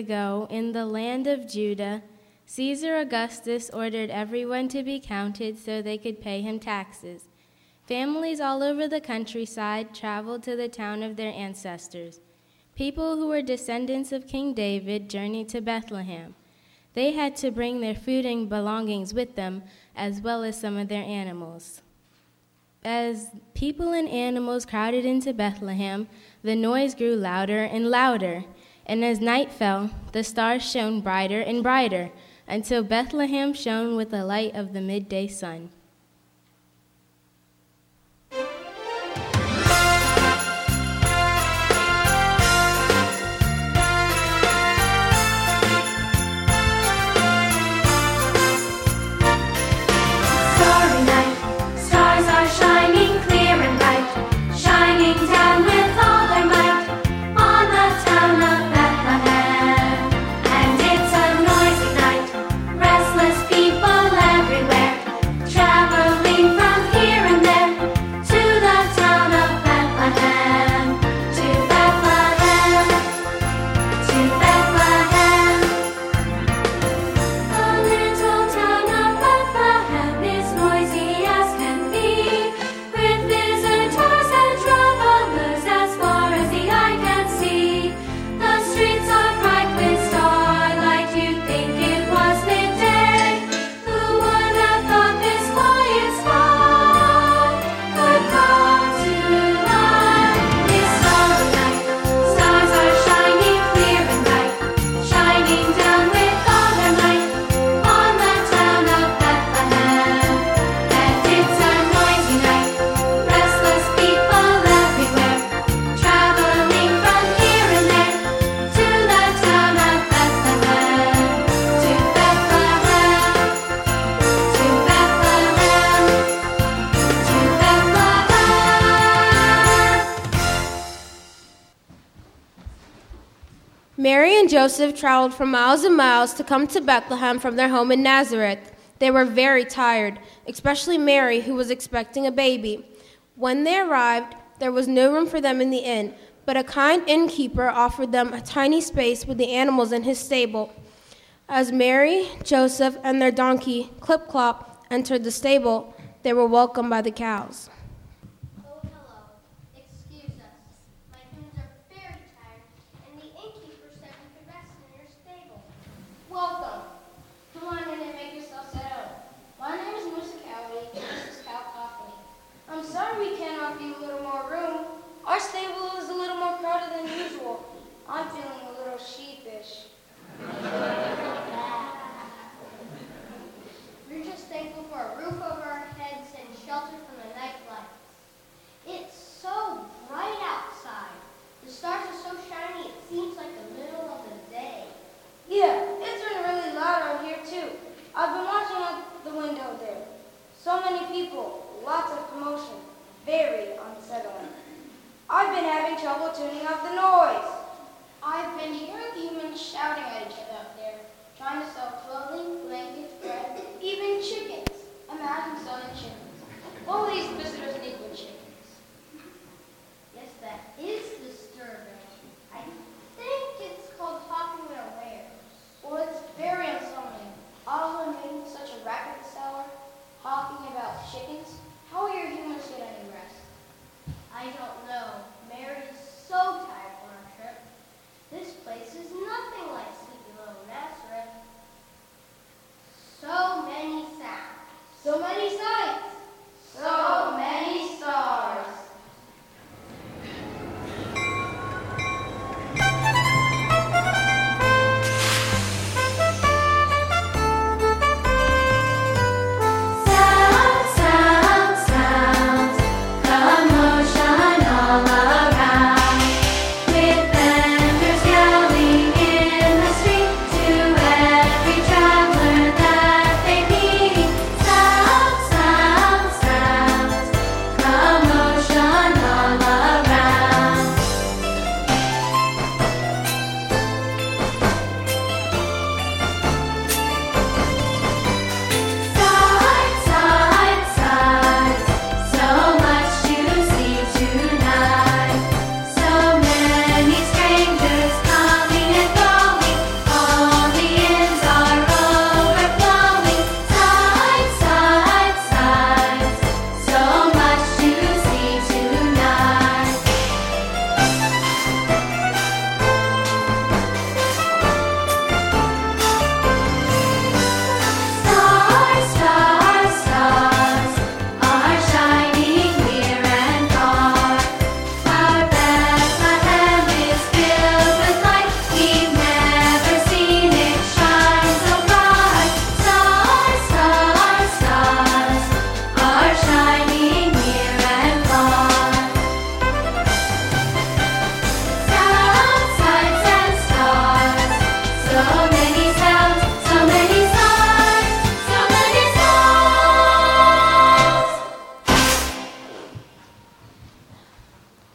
ago, in the land of Judah, Caesar Augustus ordered everyone to be counted so they could pay him taxes. Families all over the countryside traveled to the town of their ancestors. People who were descendants of King David journeyed to Bethlehem. They had to bring their food and belongings with them, as well as some of their animals. As people and animals crowded into Bethlehem, the noise grew louder and louder, and as night fell, the stars shone brighter and brighter, until Bethlehem shone with the light of the midday sun. Mary and Joseph traveled for miles and miles to come to Bethlehem from their home in Nazareth. They were very tired, especially Mary, who was expecting a baby. When they arrived, there was no room for them in the inn, but a kind innkeeper offered them a tiny space with the animals in his stable. As Mary, Joseph, and their donkey, Clip-Clop, entered the stable, they were welcomed by the cows. Welcome. Come on in and make yourselves at home. My name is Musa Cowley, and this is Cow Coffee. I'm sorry we can't offer you a little more room. Our stable is a little more crowded than usual. I'm feeling a little sheepish. We're just thankful for a roof over our heads and shelter from the night lights. It's so bright outside. The stars are so shiny it seems like the middle of the day. Yeah, it's been really loud out here too. I've been watching out the window there. So many people, lots of commotion, very unsettling. I've been having trouble tuning out the noise. I've been hearing humans shouting at each other out there, trying to sell clothing, blankets, bread, even chickens. Imagine selling chickens. All these visitors need good chickens. Yes, that is disturbing. I think it's called hawking unawares. Well, it's very unsettling. All of them making such a racket this hour, talking about chickens. How will your humans get any rest? I don't know. Mary is so tired from our trip. This place is nothing like Sleepy Hollow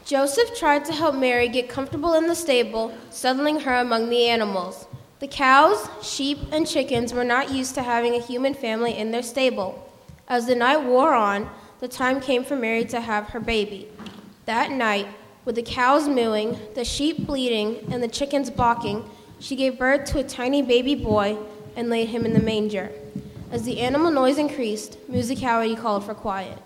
Joseph tried to help Mary get comfortable in the stable, settling her among the animals. The cows, sheep, and chickens were not used to having a human family in their stable. As the night wore on, the time came for Mary to have her baby. That night, with the cows mooing, the sheep bleating, and the chickens balking, she gave birth to a tiny baby boy and laid him in the manger. As the animal noise increased, musicality called for quiet.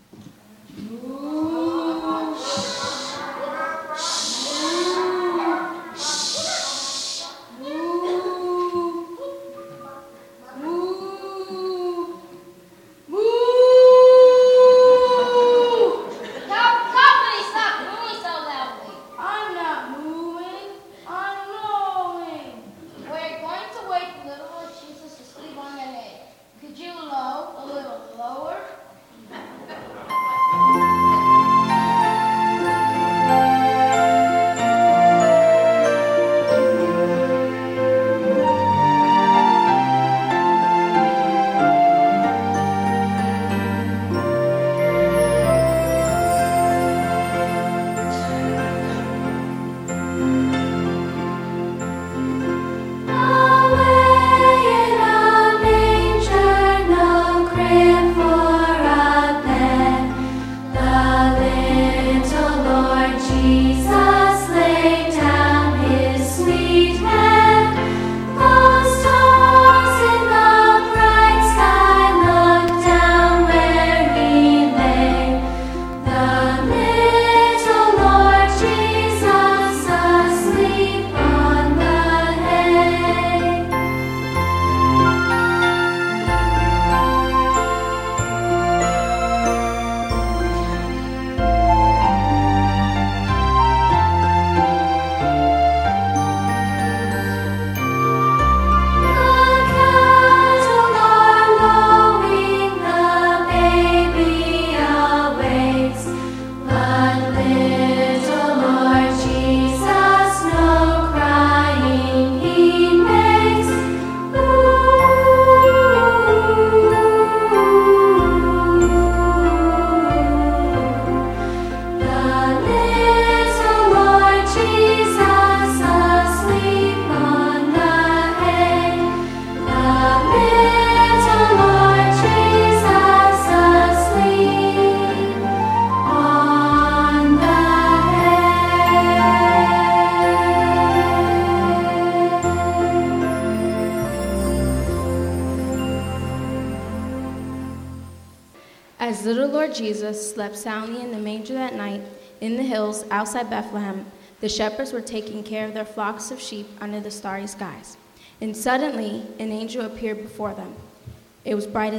As little Lord Jesus slept soundly in the manger that night in the hills outside Bethlehem, the shepherds were taking care of their flocks of sheep under the starry skies. And suddenly an angel appeared before them. It was bright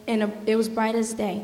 as day.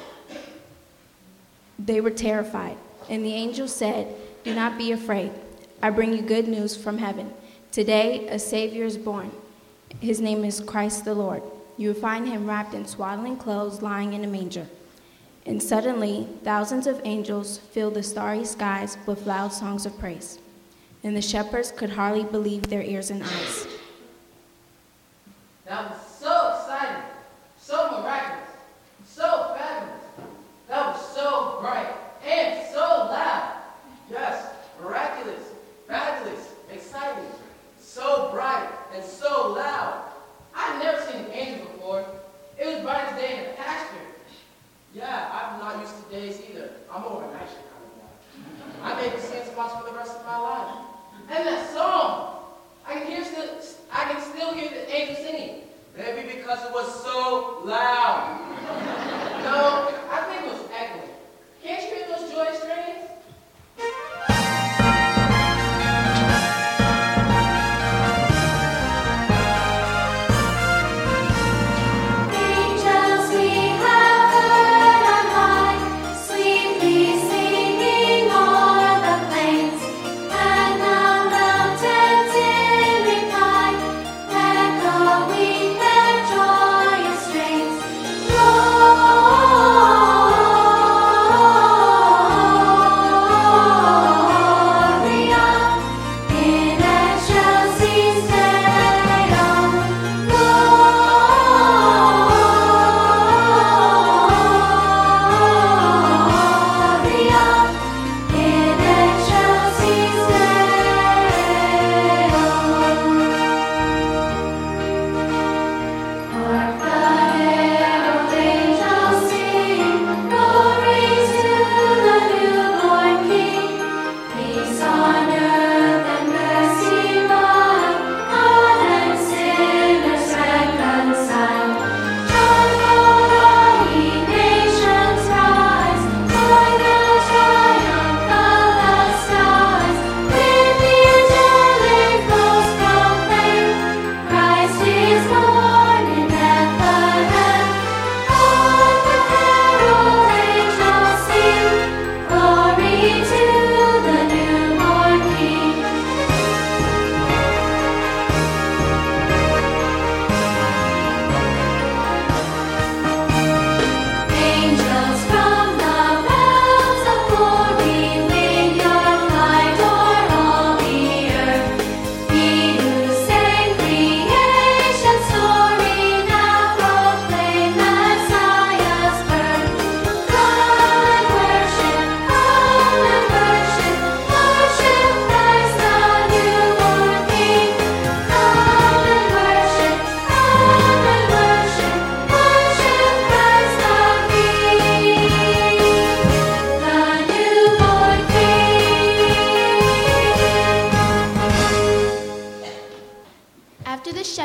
They were terrified, and the angel said, "Do not be afraid. I bring you good news from heaven. Today a Savior is born. His name is Christ the Lord. You will find him wrapped in swaddling clothes, lying in a manger." And suddenly thousands of angels filled the starry skies with loud songs of praise. And the shepherds could hardly believe their ears and eyes. That was so exciting, so miraculous, so fabulous. That was so bright and so loud. Yes, miraculous, fabulous, exciting, so bright and so loud. I've never seen an angel before. It was bright as day in the pasture. Yeah, I'm not used to days either. I'm more of a night shift kind of guy. I may be seeing spots for the rest of my life. And that song, I can still hear the angel singing. Maybe because it was so loud. No, I think it was echoing. Can't you hear those joyous strains? Oh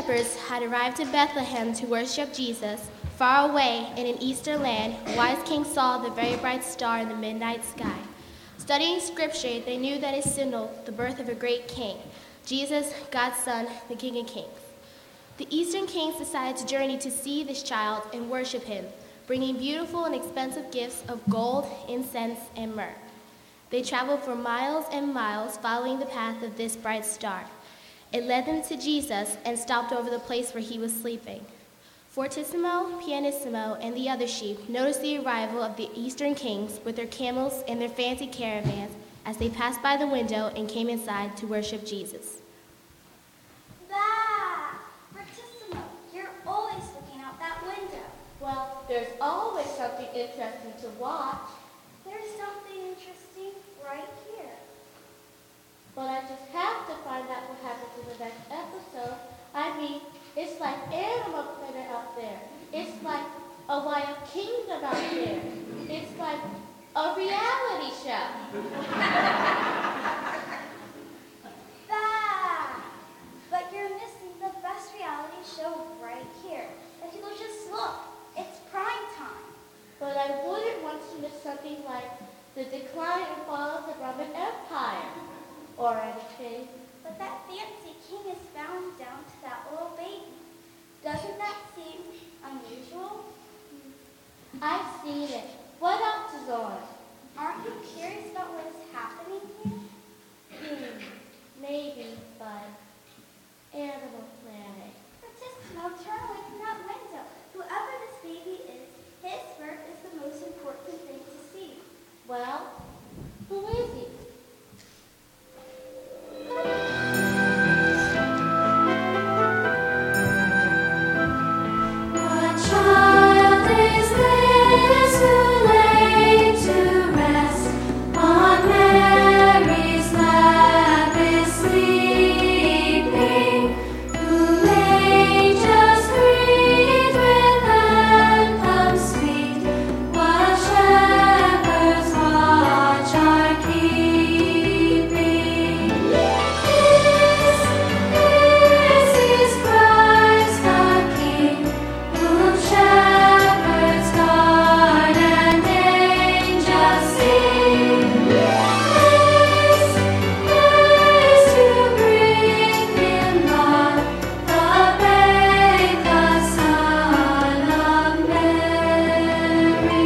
shepherds had arrived in Bethlehem to worship Jesus, far away in an eastern land, wise King saw the very bright star in the midnight sky. Studying scripture, they knew that it signaled the birth of a great king, Jesus, God's Son, the King of Kings. The eastern kings decided to journey to see this child and worship him, bringing beautiful and expensive gifts of gold, incense, and myrrh. They traveled for miles and miles, following the path of this bright star. It led them to Jesus and stopped over the place where he was sleeping. Fortissimo, Pianissimo, and the other sheep noticed the arrival of the eastern kings with their camels and their fancy caravans as they passed by the window and came inside to worship Jesus. Bah! Fortissimo, you're always looking out that window. Well, there's always something interesting to watch. There's something interesting right here. But I just have to find out what happens in the next episode. I mean, it's like Animal Planet out there. It's like a Wild Kingdom out there. It's like a reality show. Bah! But you're missing the best reality show right here. If you will just look, it's prime time. But I wouldn't want to miss something like the decline and fall of the Roman Empire. Or anything. But that fancy king is bound down to that little baby. Doesn't that seem unusual? I've seen it. What else is on? Aren't you curious about what is happening here? Maybe, but Animal Planet. Fortissimo, turn away from that window. Whoever this baby is, his birth is the most important thing to see. Well, who is he? What child is this who laid to rest on Mary's lap is sleeping? Who angels greet with anthems sweet, while shepherds watch our keeping? This is Christ our King, whom shepherds guard and angels sing. Praise to bring Him God, the babe, the Son of Mary.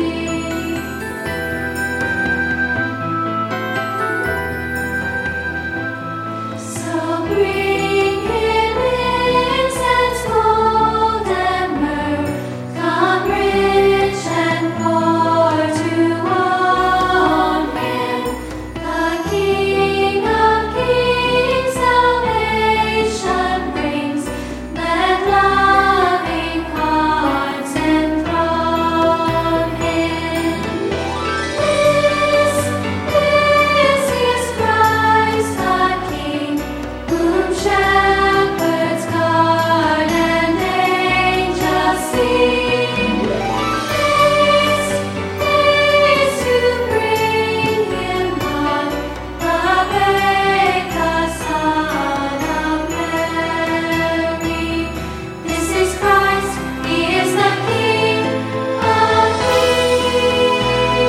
So bring Him incense, gold, and myrrh. Come rich and poor to own Him, the King of Kings. Salvation brings. Let loving hearts enthrone Him. This is Christ our King, whom shepherds guard and angels sing. This to bring Him God, the babe, the Son of Mary. This is Christ, He is the King of Kings.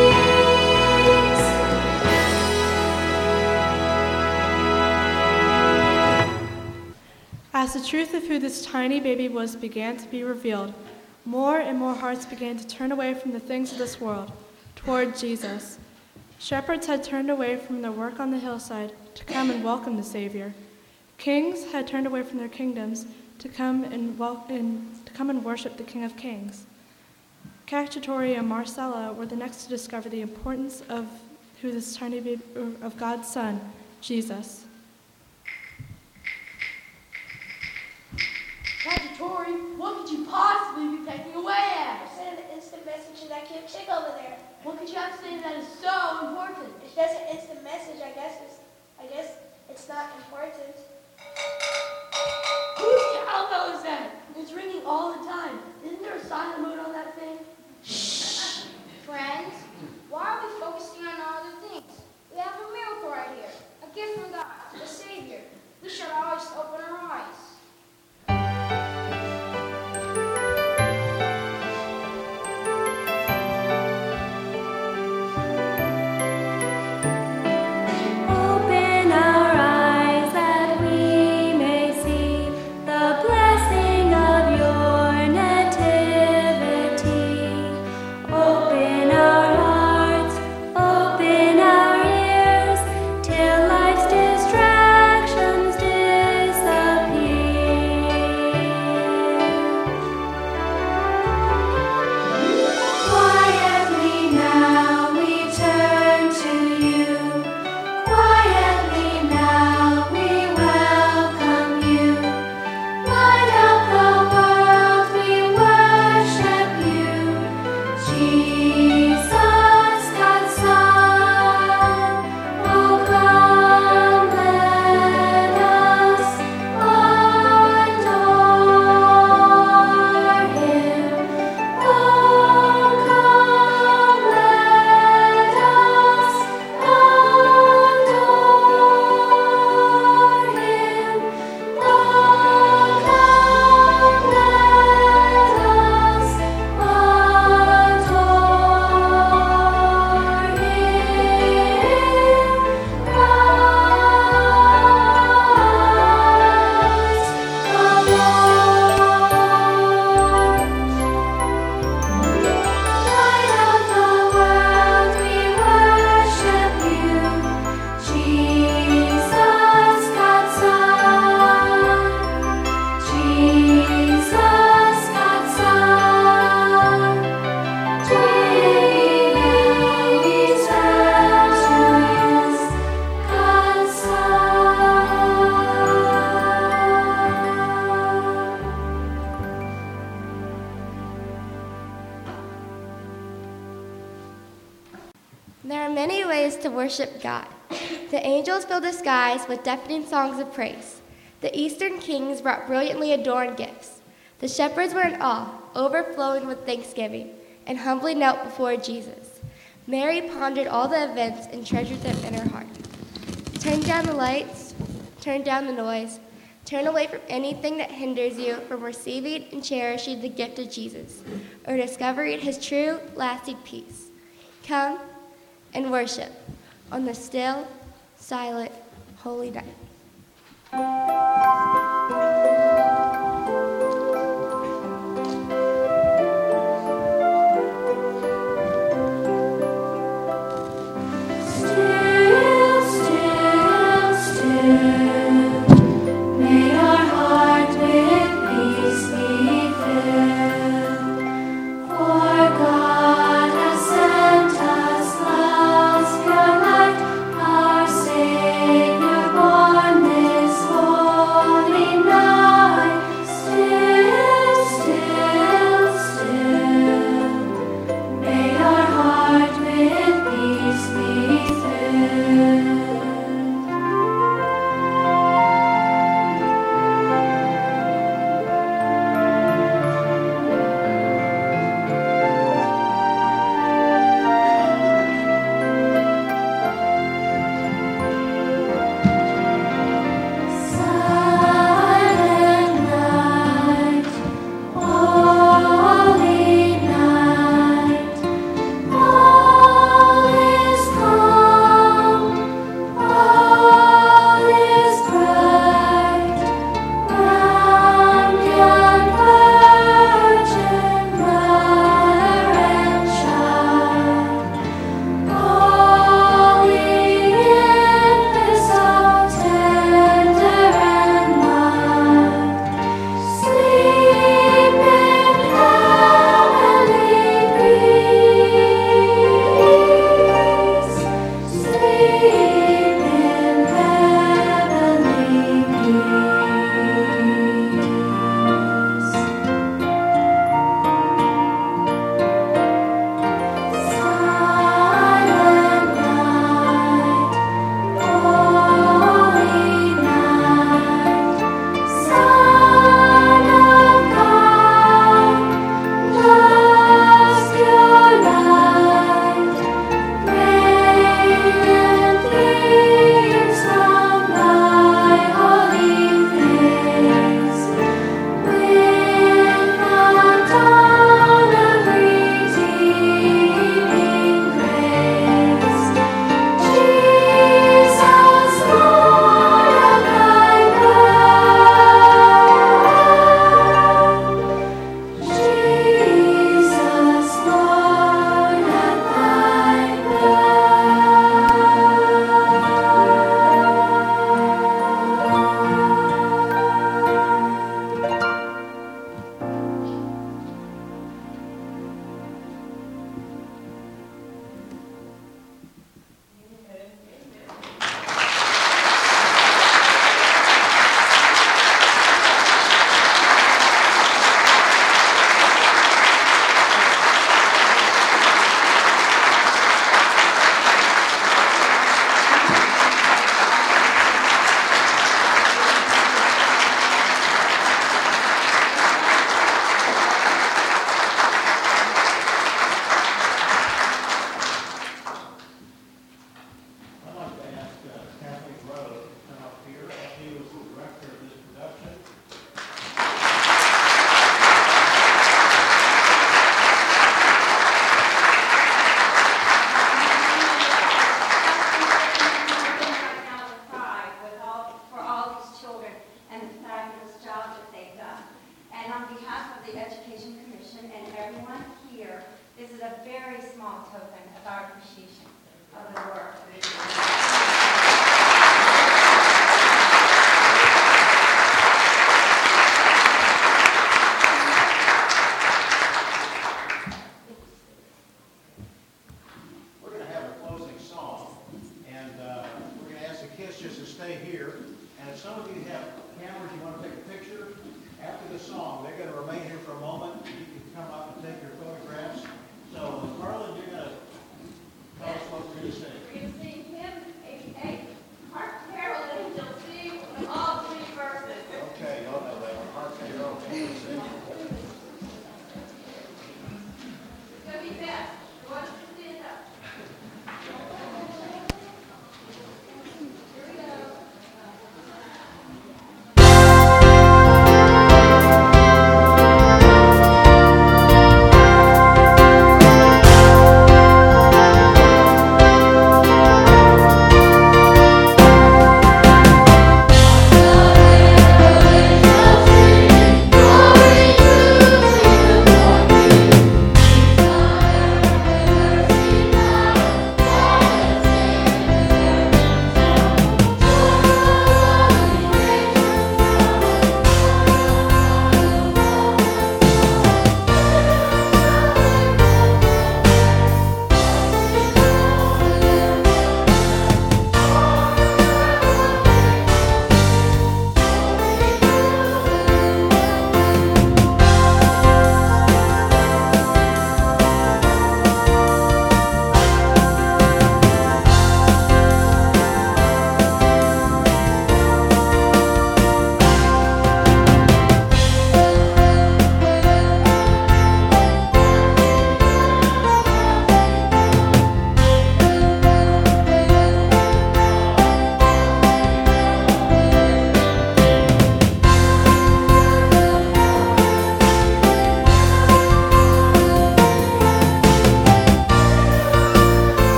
As the truth of who this tiny baby was began to be revealed, more and more hearts began to turn away from the things of this world toward Jesus. Shepherds had turned away from their work on the hillside to come and welcome the Savior. Kings had turned away from their kingdoms to come and worship the King of Kings. Cacciatore and Marcella were the next to discover the importance of who this tiny baby, of God's Son, Jesus. Cacciatore, what could you possibly be pecking away at? Send an instant message to that cute chick over there. What could you have to say that is so important? If that's an instant message, I guess it's not important. Whose cowbell is that? It's ringing all the time. Isn't there a silent mode on that thing? Friends, why are we focusing on other things? We have a miracle right here, a gift from God, the Savior. We should always open our eyes. There are many ways to worship God. The angels filled the skies with deafening songs of praise. The eastern kings brought brilliantly adorned gifts. The shepherds were in awe, overflowing with thanksgiving, and humbly knelt before Jesus. Mary pondered all the events and treasured them in her heart. Turn down the lights, turn down the noise, turn away from anything that hinders you from receiving and cherishing the gift of Jesus, or discovering his true, lasting peace. Come and worship on the still, silent, holy night. So, Carlin, you're going to tell us what we're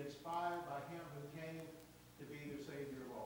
inspired by him who came to be the Savior of all.